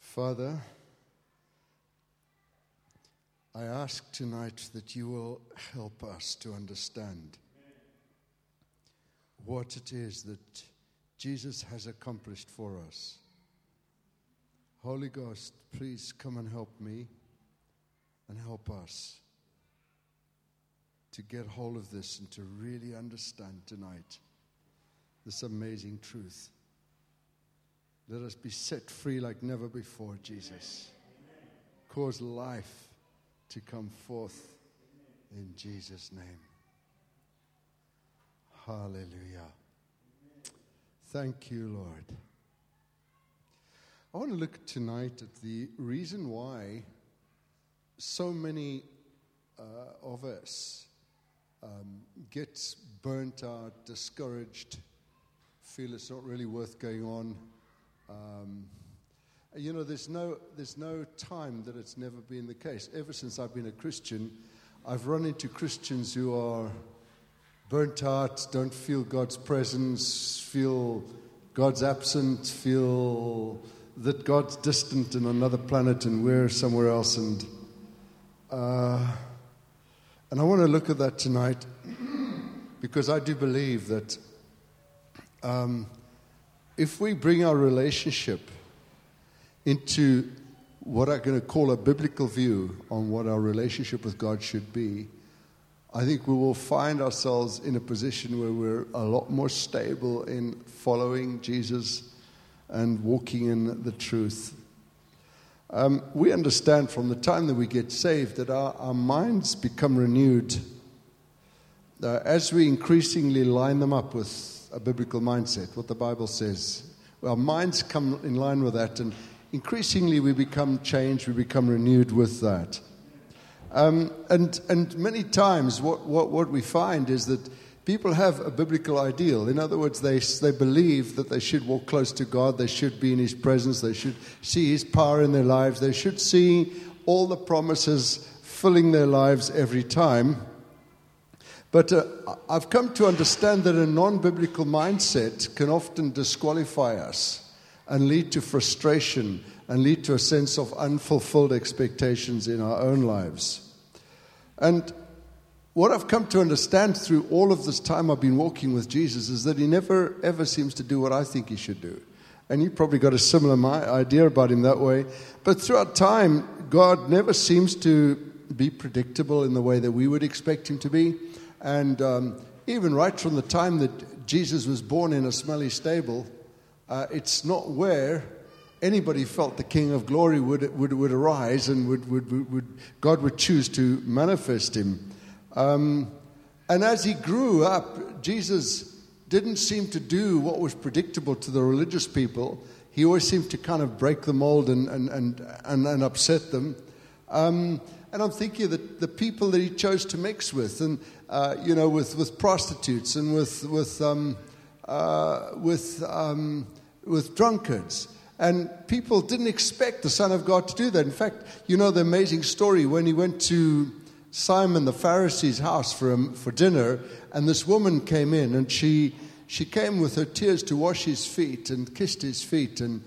Father, I ask tonight that you will help us to understand what it is that Jesus has accomplished for us. Holy Ghost, please come and help me and help us to get hold of this and to really understand tonight this amazing truth. Let us be set free like never before, Jesus. Cause life to come forth in Jesus' name. Hallelujah. Thank you, Lord. I want to look tonight at the reason why so many of us get burnt out, discouraged, feel it's not really worth going on. There's no time that it's never been the case. Ever since I've been a Christian, I've run into Christians who are burnt out, don't feel God's presence, feel God's absent, feel that God's distant in another planet and we're somewhere else. And I want to look at that tonight because I do believe that if we bring our relationship into what I'm going to call a biblical view on what our relationship with God should be, I think we will find ourselves in a position where we're a lot more stable in following Jesus and walking in the truth. We understand from the time that we get saved that our minds become renewed as we increasingly line them up with a biblical mindset, what the Bible says. Our minds come in line with that, and increasingly we become changed, we become renewed with that. And many times what we find is that people have a biblical ideal. In other words, they believe that they should walk close to God, they should be in His presence, they should see His power in their lives, they should see all the promises filling their lives every time. But I've come to understand that a non-biblical mindset can often disqualify us and lead to frustration and lead to a sense of unfulfilled expectations in our own lives. And what I've come to understand through all of this time I've been walking with Jesus is that He never, ever seems to do what I think He should do. And you probably got a similar idea about Him that way. But throughout time, God never seems to be predictable in the way that we would expect Him to be. And even right from the time that Jesus was born in a smelly stable, it's not where anybody felt the King of Glory would arise and God would choose to manifest Him. And as He grew up, Jesus didn't seem to do what was predictable to the religious people. He always seemed to kind of break the mold and upset them. And I'm thinking that the people that He chose to mix with, and with prostitutes and with drunkards, and people didn't expect the Son of God to do that. In fact, the amazing story when He went to Simon the Pharisee's house for dinner, and this woman came in, and she came with her tears to wash His feet and kissed His feet and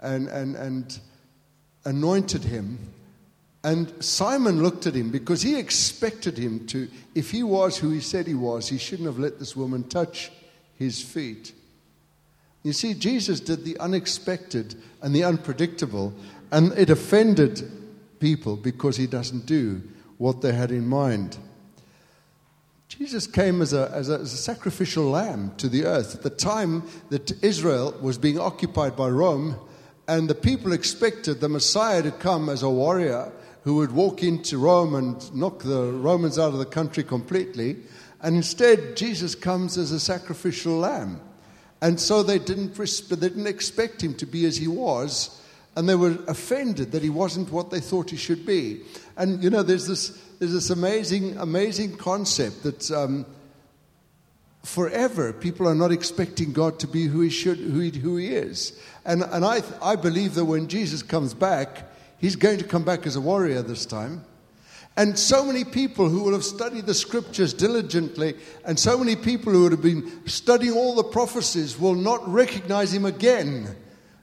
anointed Him. And Simon looked at him because he expected him to, if he was who he said he was, he shouldn't have let this woman touch his feet. You see, Jesus did the unexpected and the unpredictable, and it offended people because He doesn't do what they had in mind. Jesus came as a sacrificial lamb to the earth at the time that Israel was being occupied by Rome, and the people expected the Messiah to come as a warrior who would walk into Rome and knock the Romans out of the country completely. And instead, Jesus comes as a sacrificial lamb. And so they didn't expect Him to be as He was, and they were offended that He wasn't what they thought He should be. And there's this amazing concept that forever people are not expecting God to be who He is. And I believe that when Jesus comes back, He's going to come back as a warrior this time. And so many people who will have studied the Scriptures diligently, and so many people who would have been studying all the prophecies will not recognize Him again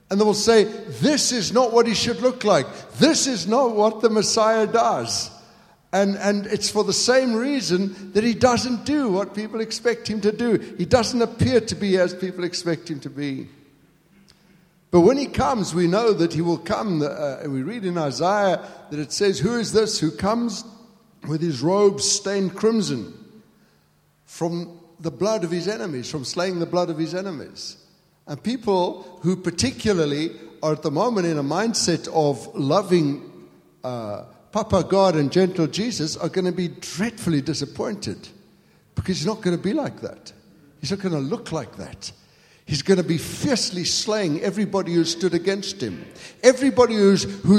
And they will say, this is not what he should look like. This is not what the Messiah does. And it's for the same reason that he doesn't do what people expect him to do. He doesn't appear to be as people expect him to be. But when he comes, we know that he will come. We read in Isaiah that it says, who is this who comes with his robes stained crimson from the blood of his enemies, from slaying the blood of his enemies? And people who particularly are at the moment in a mindset of loving Papa God and gentle Jesus are going to be dreadfully disappointed, because he's not going to be like that. He's not going to look like that. He's going to be fiercely slaying everybody who stood against him. Everybody who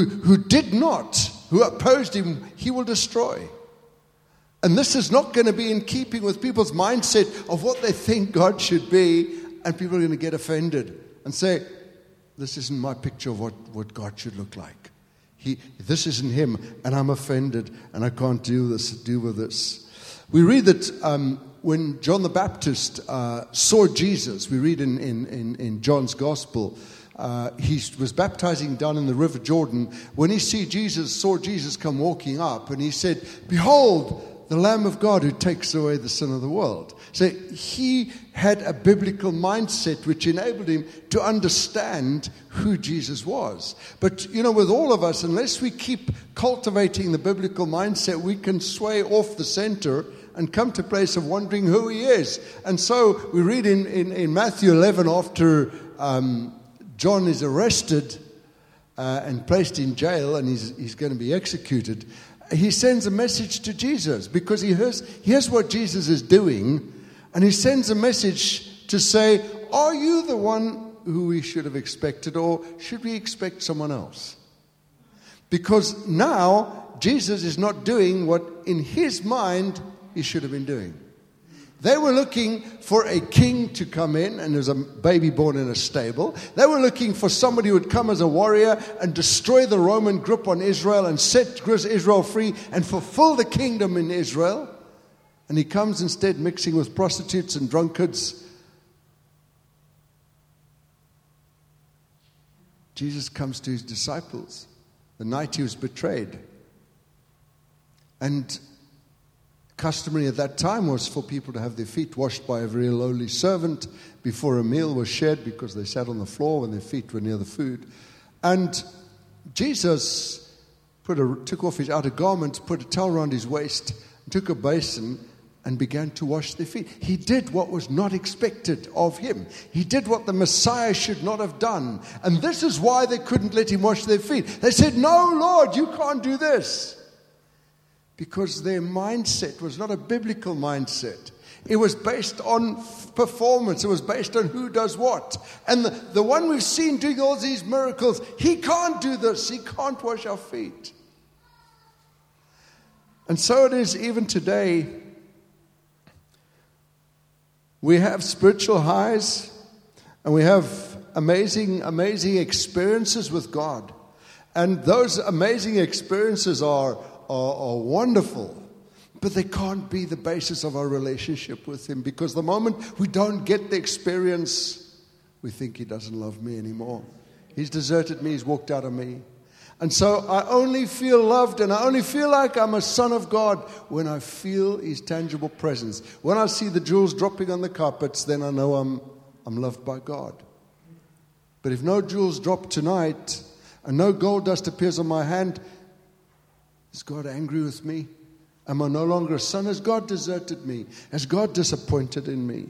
opposed him, he will destroy. And this is not going to be in keeping with people's mindset of what they think God should be, and people are going to get offended and say, this isn't my picture of what God should look like. This isn't him, and I'm offended, and I can't deal with this. We read that when John the Baptist saw Jesus, we read in John's Gospel, he was baptizing down in the River Jordan. When he saw Jesus come walking up, and he said, behold, the Lamb of God who takes away the sin of the world. So he had a biblical mindset which enabled him to understand who Jesus was. But, with all of us, unless we keep cultivating the biblical mindset, we can sway off the center and come to a place of wondering who he is. And so we read in Matthew 11, after John is arrested and placed in jail, and he's going to be executed, he sends a message to Jesus, because he hears what Jesus is doing, and he sends a message to say, are you the one who we should have expected, or should we expect someone else? Because now Jesus is not doing what in his mind he should have been doing. They were looking for a king to come in, and there's a baby born in a stable. They were looking for somebody who would come as a warrior and destroy the Roman grip on Israel and set Israel free and fulfill the kingdom in Israel. And he comes instead mixing with prostitutes and drunkards. Jesus comes to his disciples the night he was betrayed. And customary at that time was for people to have their feet washed by a very lowly servant before a meal was shared, because they sat on the floor when their feet were near the food. And Jesus took off his outer garment, put a towel around his waist, took a basin and began to wash their feet. He did what was not expected of him. He did what the Messiah should not have done. And this is why they couldn't let him wash their feet. They said, no, Lord, you can't do this. Because their mindset was not a biblical mindset. It was based on performance. It was based on who does what. And the one we've seen doing all these miracles, he can't do this. He can't wash our feet. And so it is even today. We have spiritual highs, and we have amazing, amazing experiences with God. And those amazing experiences are wonderful, but they can't be the basis of our relationship with him, because the moment we don't get the experience, we think he doesn't love me anymore. He's deserted me. He's walked out on me. And so I only feel loved, and I only feel like I'm a son of God when I feel his tangible presence. When I see the jewels dropping on the carpets, then I know I'm loved by God. But if no jewels drop tonight and no gold dust appears on my hand, is God angry with me? Am I no longer a son? Has God deserted me? Has God disappointed in me?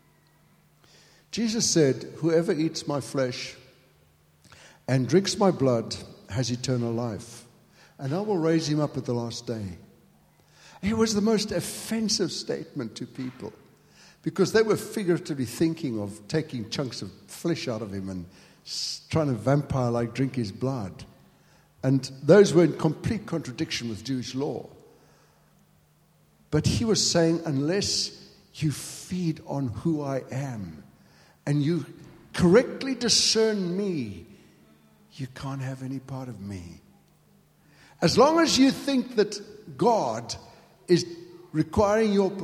Jesus said, whoever eats my flesh and drinks my blood has eternal life, and I will raise him up at the last day. It was the most offensive statement to people, because they were figuratively thinking of taking chunks of flesh out of him and trying to vampire-like drink his blood. And those were in complete contradiction with Jewish law. But he was saying, unless you feed on who I am and you correctly discern me, you can't have any part of me. As long as you think that God is requiring your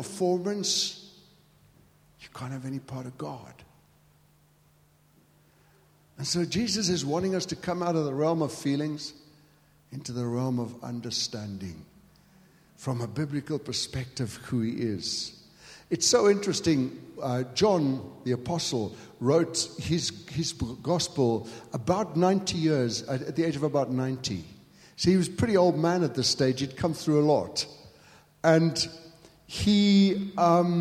performance, you can't have any part of God. And so Jesus is wanting us to come out of the realm of feelings into the realm of understanding from a biblical perspective who he is. It's so interesting. John, the apostle, wrote his gospel about 90 years, at the age of about 90. So he was a pretty old man at this stage. He'd come through a lot. And he'd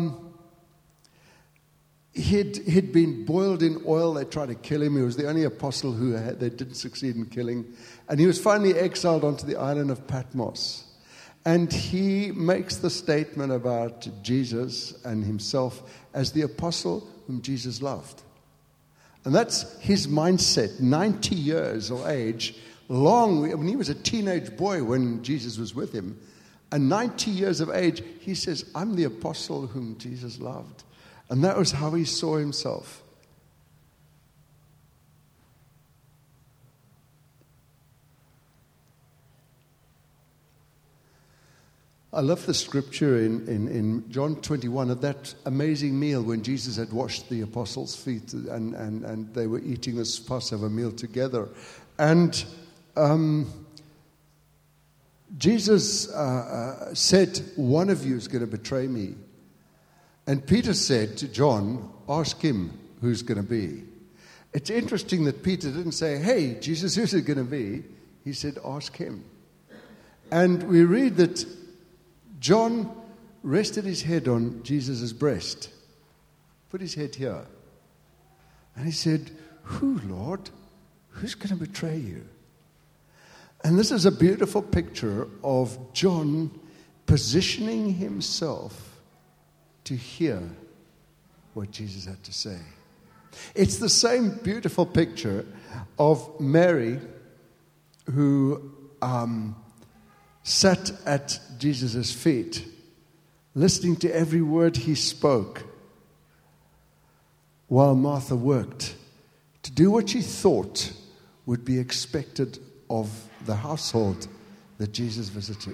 been boiled in oil. They tried to kill him. He was the only apostle they didn't succeed in killing. And he was finally exiled onto the island of Patmos. And he makes the statement about Jesus and himself as the apostle whom Jesus loved. And that's his mindset, 90 years of age, long. I mean, he was a teenage boy when Jesus was with him. And 90 years of age, he says, I'm the apostle whom Jesus loved. And that was how he saw himself. I love the scripture in John 21 of that amazing meal when Jesus had washed the apostles' feet and they were eating this Passover meal together. And Jesus said, one of you is going to betray me. And Peter said to John, ask him who's going to be. It's interesting that Peter didn't say, hey, Jesus, who's it going to be? He said, ask him. And we read that John rested his head on Jesus' breast, put his head here. And he said, who, Lord? Who's going to betray you? And this is a beautiful picture of John positioning himself to hear what Jesus had to say. It's the same beautiful picture of Mary who sat at Jesus' feet, listening to every word he spoke, while Martha worked to do what she thought would be expected of the household that Jesus visited.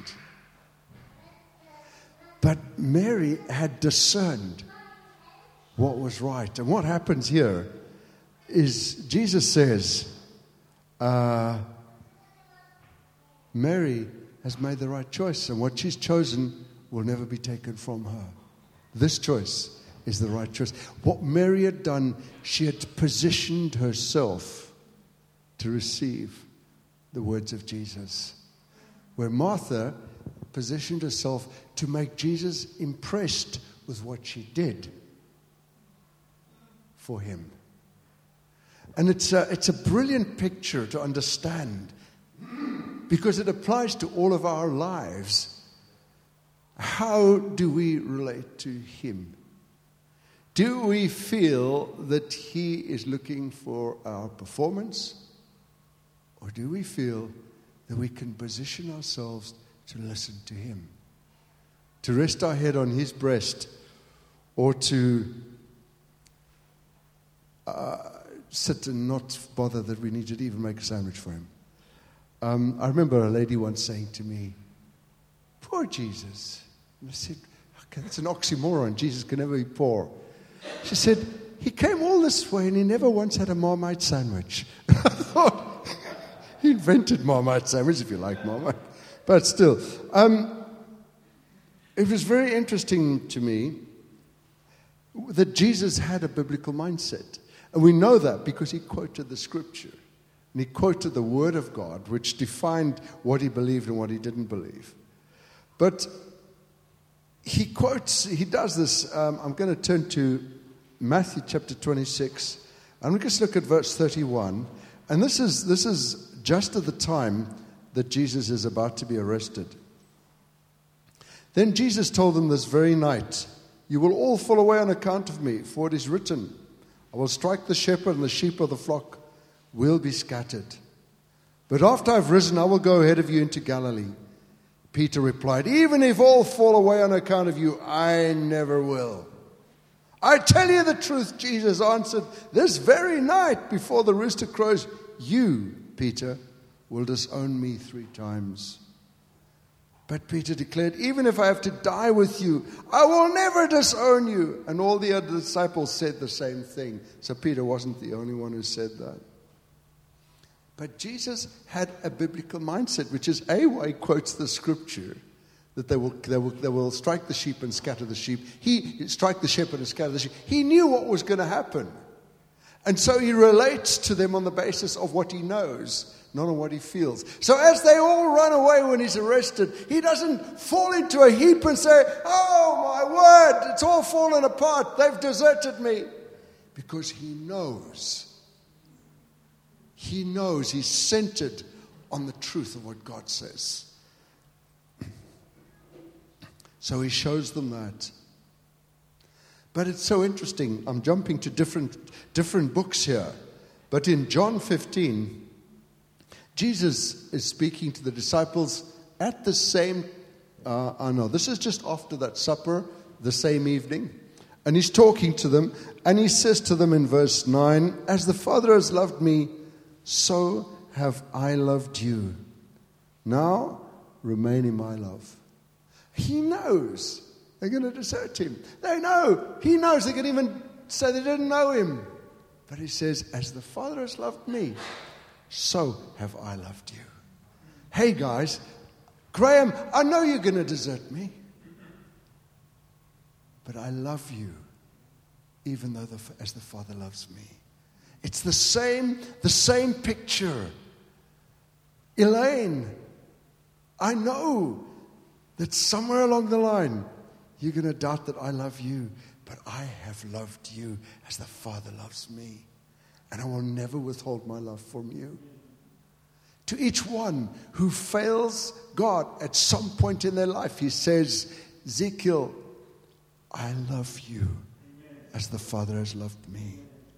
But Mary had discerned what was right. And what happens here is Jesus says, Mary has made the right choice, and what she's chosen will never be taken from her. This choice is the right choice. What Mary had done, she had positioned herself to receive the words of Jesus. Where Martha positioned herself to make Jesus impressed with what she did for him. And it's a brilliant picture to understand, because it applies to all of our lives. How do we relate to him? Do we feel that he is looking for our performance? Or do we feel that we can position ourselves to listen to him? To rest our head on his breast, or to sit and not bother that we need to even make a sandwich for him. I remember a lady once saying to me, poor Jesus. And I said, okay, that's an oxymoron. Jesus can never be poor. She said, he came all this way and he never once had a Marmite sandwich. I thought, he invented Marmite sandwich, if you like Marmite. But still, it was very interesting to me that Jesus had a biblical mindset. And we know that because he quoted the scripture. And he quoted the word of God, which defined what he believed and what he didn't believe. But he does this. I'm going to turn to Matthew chapter 26. And we just look at verse 31. And this is just at the time that Jesus is about to be arrested. Then Jesus told them this very night, you will all fall away on account of me, for it is written, I will strike the shepherd and the sheep of the flock will be scattered. But after I've risen, I will go ahead of you into Galilee. Peter replied, even if all fall away on account of you, I never will. I tell you the truth, Jesus answered, this very night before the rooster crows, you, Peter, will disown me 3 times. But Peter declared, even if I have to die with you, I will never disown you. And all the other disciples said the same thing. So Peter wasn't the only one who said that. But Jesus had a biblical mindset, which is why he quotes the scripture that they will strike the sheep and scatter the sheep. He strike the shepherd and scatter the sheep. He knew what was going to happen. And so he relates to them on the basis of what he knows, not on what he feels. So as they all run away when he's arrested, he doesn't fall into a heap and say, "Oh my word, it's all fallen apart. They've deserted me." Because he knows. He knows he's centered on the truth of what God says. So he shows them that. But it's so interesting. I'm jumping to different books here. But in John 15, Jesus is speaking to the disciples at the same, this is just after that supper, the same evening. And he's talking to them, and he says to them in verse 9, "As the Father has loved me, so have I loved you. Now remain in my love." He knows they're going to desert him. They know. He knows they can even say they didn't know him. But he says, "As the Father has loved me, so have I loved you." Hey guys, Graham, I know you're going to desert me. But I love you, even though as the Father loves me. It's the same picture. Elaine, I know that somewhere along the line, you're going to doubt that I love you, but I have loved you as the Father loves me. And I will never withhold my love from you. To each one who fails God at some point in their life, he says, "Ezekiel, I love you as the Father has loved me."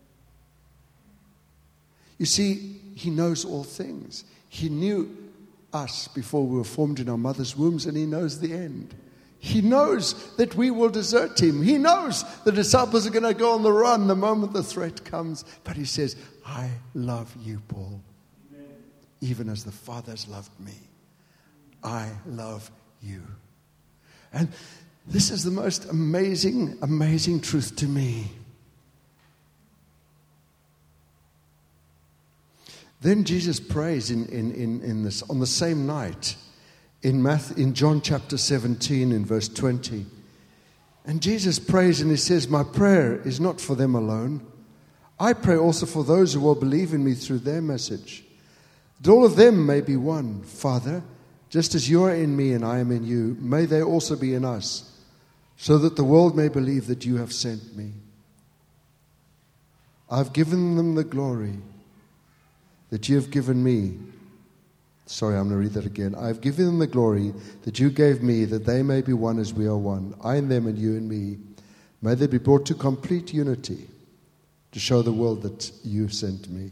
You see, he knows all things. He knew us before we were formed in our mother's wombs, and he knows the end. He knows that we will desert him. He knows the disciples are going to go on the run the moment the threat comes. But he says, "I love you, Paul. Amen. Even as the Father has loved me. I love you." And this is the most amazing, amazing truth to me. Then Jesus prays in this on the same night in John chapter 17 in verse 20. And Jesus prays and he says, "My prayer is not for them alone. I pray also for those who will believe in me through their message, that all of them may be one. Father, just as you are in me and I am in you, may they also be in us, so that the world may believe that you have sent me. I've given them the glory that you have given me." Sorry, I'm going to read that again. "I've given them the glory that you gave me, that they may be one as we are one. I in them and you in me. May they be brought to complete unity, to show the world that you sent me."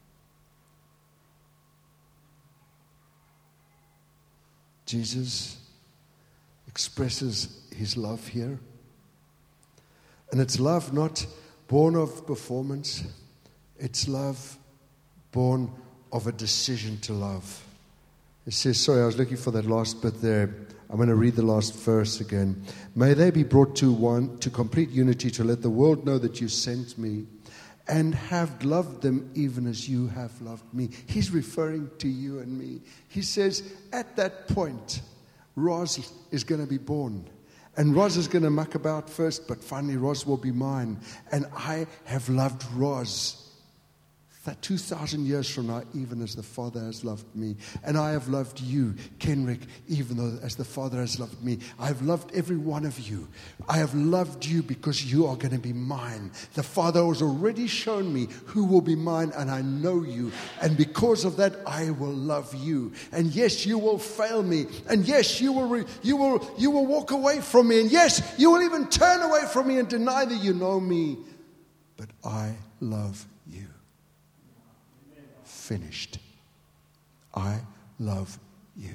Jesus expresses his love here. And it's love not born of performance. It's love born of a decision to love. It says, sorry, I was looking for that last bit there. I'm going to read the last verse again. "May they be brought to one, to complete unity, to let the world know that you sent me and have loved them even as you have loved me." He's referring to you and me. He says, at that point, Roz is going to be born. And Roz is going to muck about first, but finally Roz will be mine. And I have loved Roz that 2,000 years from now, even as the Father has loved me. And I have loved you, Kenrick, even though as the Father has loved me. I have loved every one of you. I have loved you because you are going to be mine. The Father has already shown me who will be mine, and I know you. And because of that, I will love you. And yes, you will fail me. And yes, you will walk away from me. And yes, you will even turn away from me and deny that you know me. But I love you. Finished. I love you.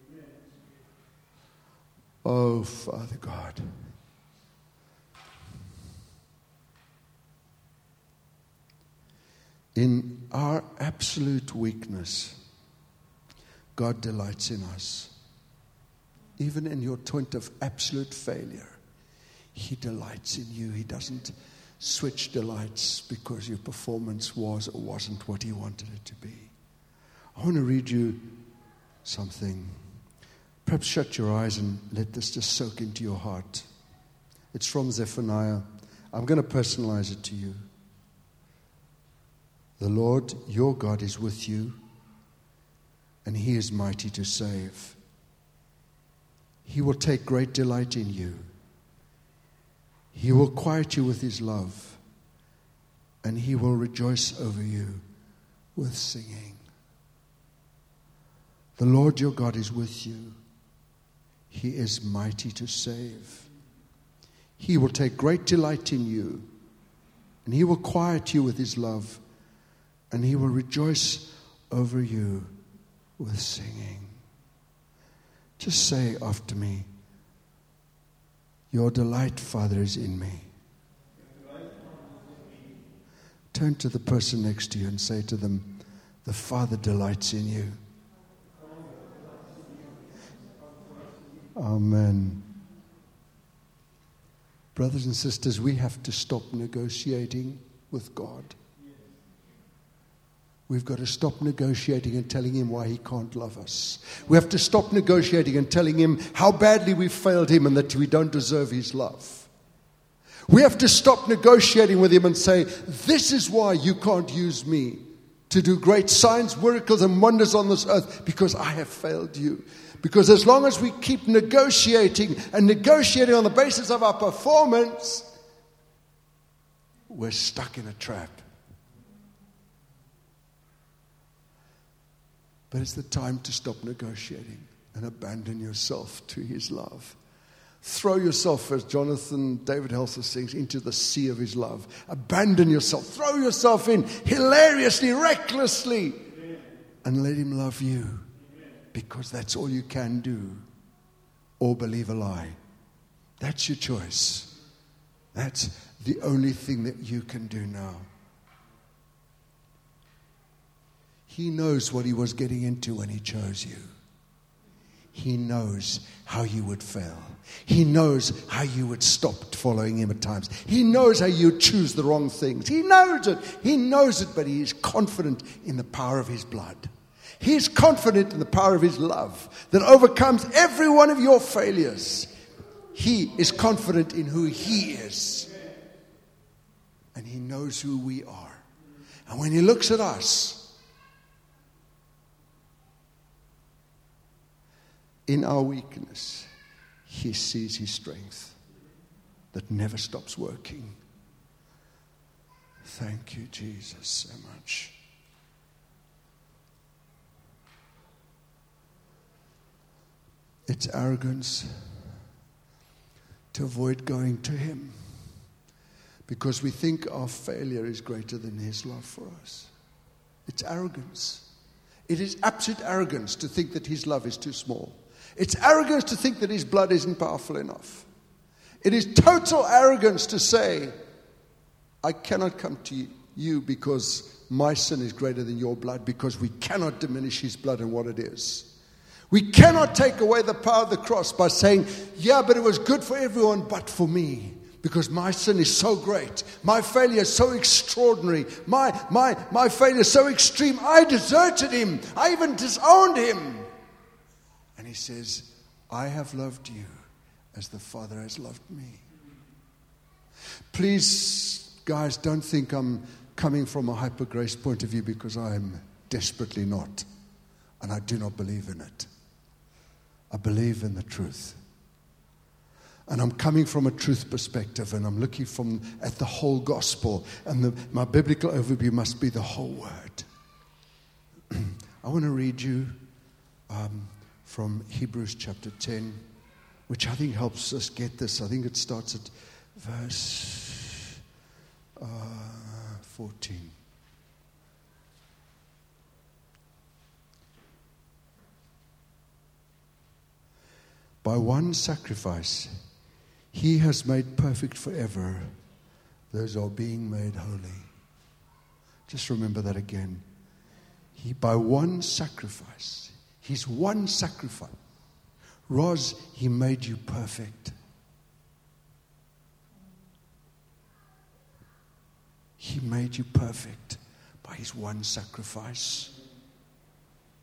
Oh, Father God. In our absolute weakness, God delights in us. Even in your point of absolute failure, He delights in you. He doesn't switch delights because your performance was or wasn't what He wanted it to be. I want to read you something. Perhaps shut your eyes and let this just soak into your heart. It's from Zephaniah. I'm going to personalize it to you. The Lord, your God, is with you, and He is mighty to save. He will take great delight in you. He will quiet you with His love, and He will rejoice over you with singing. The Lord your God is with you. He is mighty to save. He will take great delight in you, and He will quiet you with His love, and He will rejoice over you with singing. Just say after me, your delight, Father, is in me. Turn to the person next to you and say to them, the Father delights in you. Amen. Brothers and sisters, we have to stop negotiating with God. We've got to stop negotiating and telling Him why He can't love us. We have to stop negotiating and telling Him how badly we failed Him and that we don't deserve His love. We have to stop negotiating with Him and say, this is why you can't use me to do great signs, miracles, and wonders on this earth, because I have failed you. Because as long as we keep negotiating and negotiating on the basis of our performance, we're stuck in a trap. But it's the time to stop negotiating and abandon yourself to His love. Throw yourself, as Jonathan David Helser sings, into the sea of His love. Abandon yourself. Throw yourself in hilariously, recklessly, and let Him love you. Because that's all you can do. Or believe a lie. That's your choice. That's the only thing that you can do now. He knows what He was getting into when He chose you. He knows how you would fail. He knows how you would stop following Him at times. He knows how you would choose the wrong things. He knows it. He knows it, but He is confident in the power of His blood. He is confident in the power of His love that overcomes every one of your failures. He is confident in who He is. And He knows who we are. And when He looks at us, in our weakness, He sees His strength that never stops working. Thank you, Jesus, so much. It's arrogance to avoid going to Him because we think our failure is greater than His love for us. It's arrogance. It is absolute arrogance to think that His love is too small. It's arrogance to think that His blood isn't powerful enough. It is total arrogance to say, I cannot come to you because my sin is greater than your blood, because we cannot diminish His blood and what it is. We cannot take away the power of the cross by saying, yeah, but it was good for everyone but for me, because my sin is so great. My failure is so extraordinary. My failure is so extreme. I deserted Him. I even disowned Him. And He says, I have loved you as the Father has loved me. Please, guys, don't think I'm coming from a hyper grace point of view, because I am desperately not. And I do not believe in it. I believe in the truth. And I'm coming from a truth perspective, and I'm looking at the whole gospel. And my biblical overview must be the whole word. I want to read you from Hebrews chapter 10, which I think helps us get this. I think it starts at verse 14. By one sacrifice, He has made perfect forever those who are being made holy. Just remember that again. By one sacrifice, His one sacrifice, Roz, He made you perfect. He made you perfect by His one sacrifice.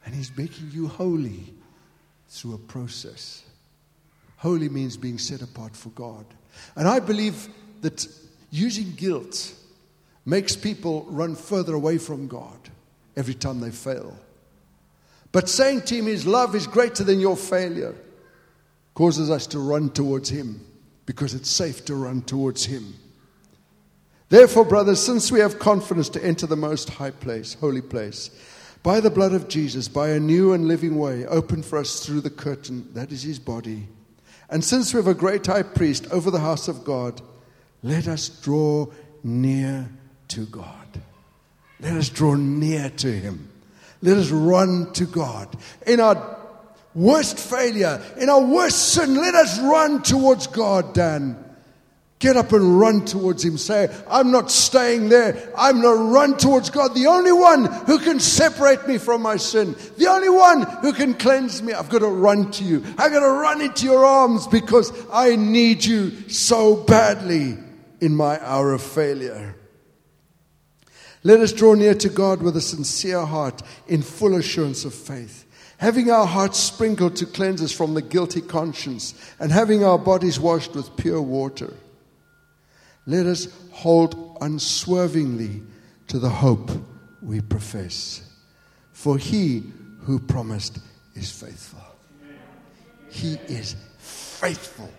And He's making you holy through a process. Holy means being set apart for God. And I believe that using guilt makes people run further away from God every time they fail. But saying to Him His love is greater than your failure causes us to run towards Him, because it's safe to run towards Him. Therefore, brothers, since we have confidence to enter the most high place, holy place, by the blood of Jesus, by a new and living way opened for us through the curtain, that is His body. And since we have a great high priest over the house of God, let us draw near to God. Let us draw near to Him. Let us run to God. In our worst failure, in our worst sin, let us run towards God, Dan. Get up and run towards Him. Say, I'm not staying there. I'm going to run towards God. The only one who can separate me from my sin. The only one who can cleanse me. I've got to run to you. I've got to run into your arms because I need you so badly in my hour of failure. Let us draw near to God with a sincere heart in full assurance of faith, having our hearts sprinkled to cleanse us from the guilty conscience, and having our bodies washed with pure water. Let us hold unswervingly to the hope we profess. For He who promised is faithful. He is faithful.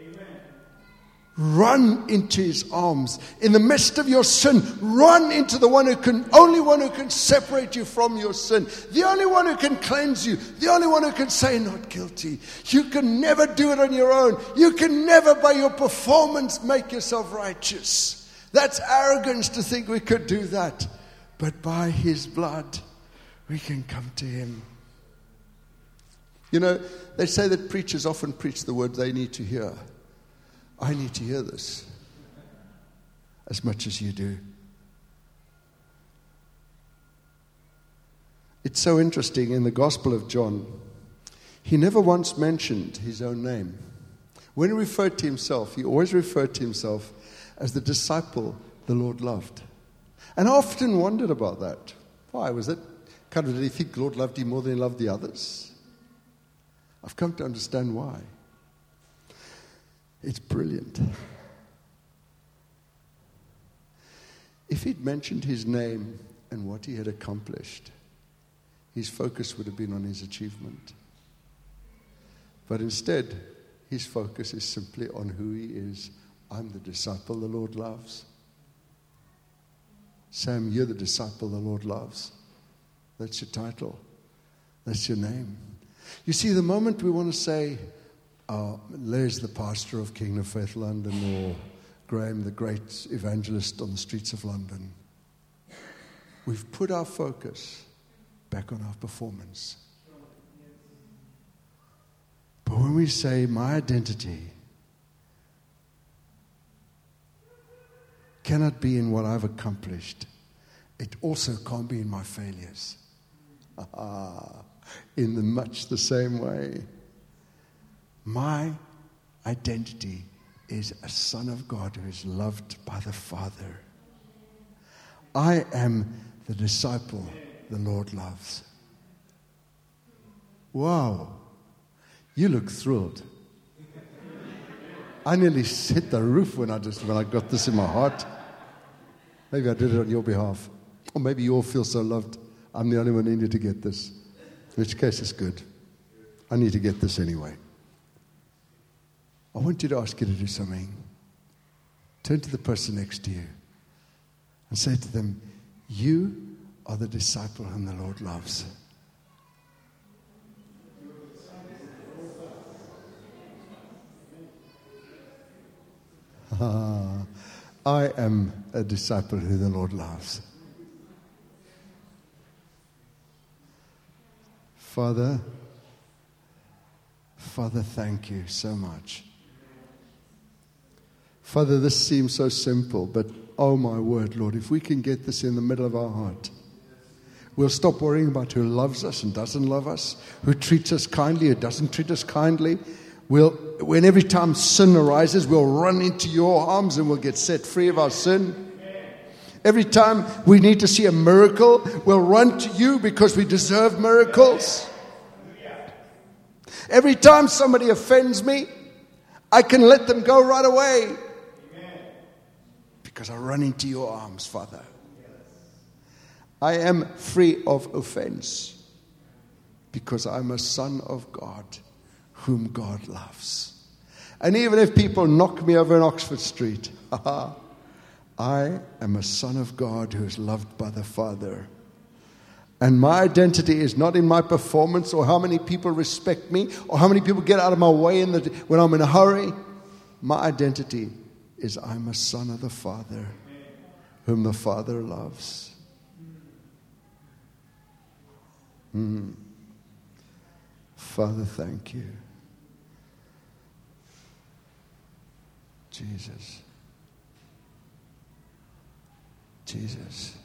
Run into His arms. In the midst of your sin, run into the only one who can separate you from your sin. The only one who can cleanse you. The only one who can say not guilty. You can never do it on your own. You can never by your performance make yourself righteous. That's arrogance to think we could do that. But by His blood, we can come to Him. You know, they say that preachers often preach the word they need to hear. I need to hear this as much as you do. It's so interesting in the Gospel of John, He never once mentioned His own name. When He referred to Himself, He always referred to Himself as the disciple the Lord loved. And I often wondered about that. Why was it? Did He think the Lord loved Him more than He loved the others? I've come to understand why. It's brilliant. If He'd mentioned His name and what He had accomplished, His focus would have been on His achievement. But instead, His focus is simply on who He is. I'm the disciple the Lord loves. Sam, you're the disciple the Lord loves. That's your title. That's your name. You see, the moment we want to say, there's the pastor of Kingdom of Faith London, or Graham, the great evangelist on the streets of London, we've put our focus back on our performance. But when we say, my identity cannot be in what I've accomplished, it also can't be in my failures. In much the same way. My identity is a son of God who is loved by the Father. I am the disciple the Lord loves. Wow. You look thrilled. I nearly hit the roof when I got this in my heart. Maybe I did it on your behalf. Or maybe you all feel so loved. I'm the only one who needed to get this. In which case it's good. I need to get this anyway. I want you to ask you to do something. Turn to the person next to you and say to them, you are the disciple whom the Lord loves. I am a disciple who the Lord loves. Father, thank you so much. Father, this seems so simple, but oh my word, Lord, if we can get this in the middle of our heart, we'll stop worrying about who loves us and doesn't love us, who treats us kindly, who doesn't treat us kindly. When every time sin arises, we'll run into your arms and we'll get set free of our sin. Every time we need to see a miracle, we'll run to you because we deserve miracles. Every time somebody offends me, I can let them go right away. Because I run into your arms, Father. I am free of offense because I'm a son of God whom God loves. And even if people knock me over in Oxford Street, I am a son of God who is loved by the Father. And my identity is not in my performance or how many people respect me or how many people get out of my way when I'm in a hurry. My identity is I'm a son of the Father whom the Father loves. Father, thank you. Jesus. Jesus.